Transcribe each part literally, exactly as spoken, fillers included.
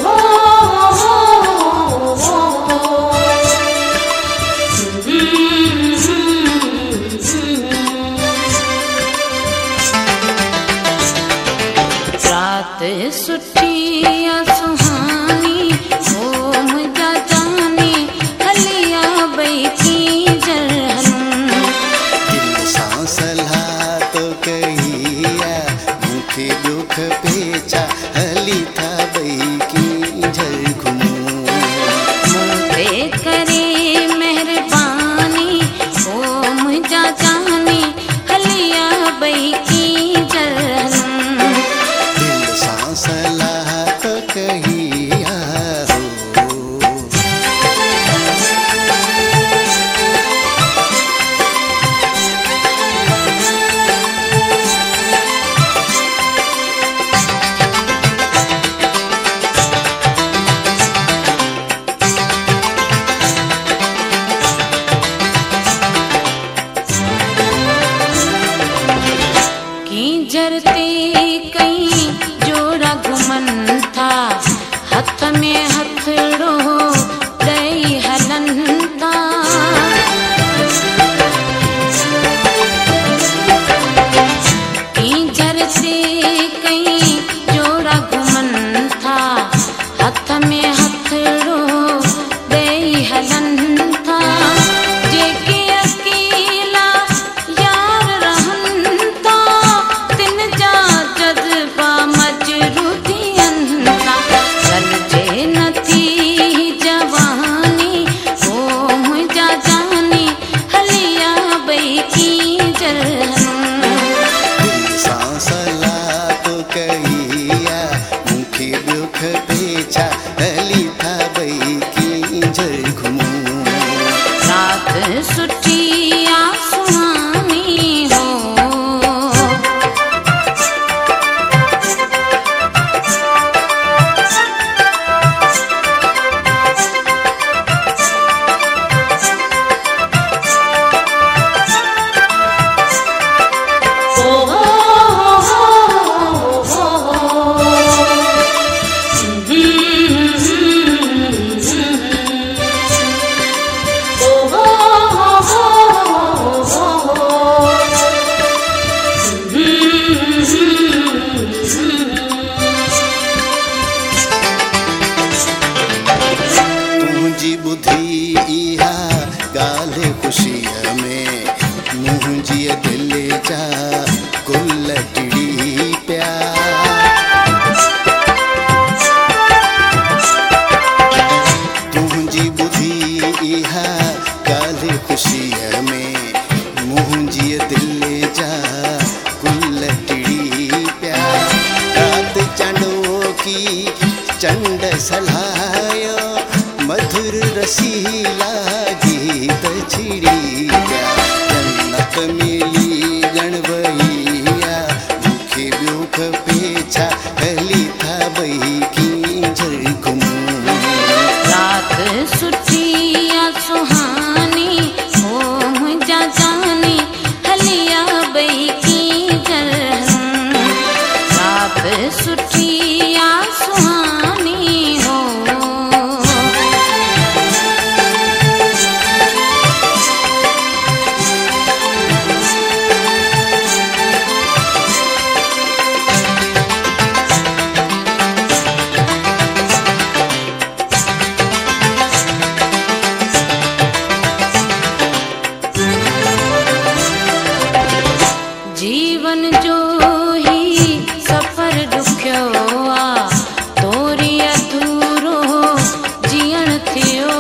रात सुठिया सुहानी हो मुझा जानी हलिया बैठी जरहन दिल सां सलाह तो कहिया मुखे दुख पेचा हली था बैठी जर घुमू मुझे करे मेहरबानी हो मुझा जानी हलिया बैठी जरहन सलाह तो कहिया हो। की जरते कहीं जोड़ा घुमन था हथ में हथड़ो दई हलन था की जरते कहीं जोड़ा घुमन था हथ में हथड़ो दई हलन था जेके अकेला यार रहन था तिन जा जज्बा मजरूदियन था सलझे नथी जवानी हो मुझा जानी हलिया बैठी जरहन सलाह तो कहिया मुखे दुख पेचा हली था बैठी जर घुमू रात सुठिया सुहानी हो तुझी बुद्धि इहा गाल खुशीअ में मुंहिंजी दिल जा गुल टिड़ी पिया तुझी बुद्धि इहा गाल खुशीअ में मुंहिंजी दिल जा गुल टिड़ी पिया रात चंडो की चंड सलायो मधुर रसीला गीत छिड़ी जन्नत मिली गणवैया मुखे दुख पेचा हली था बैठी जर घुमू रात सुठिया सुहानी हो मुझा जानी हलिया बैठी जरहन रात सुठिया सुहानी हो जीवन जो ही सफर दुख्यो आ तोरी अधूरो जीअण थियो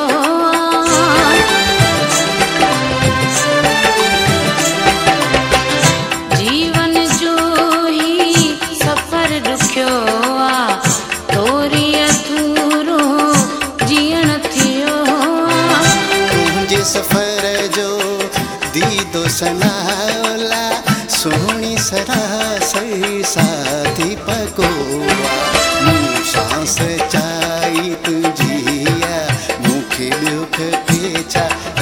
जीवन जो ही सफर दुख्यो आ तोरी अधूरो जीअण थियो तुझे सफर जो दीदो सनावला सोनी सरासर साथी पकोवा मुँह सांस चाई तुझिया मुखे दुख पेचा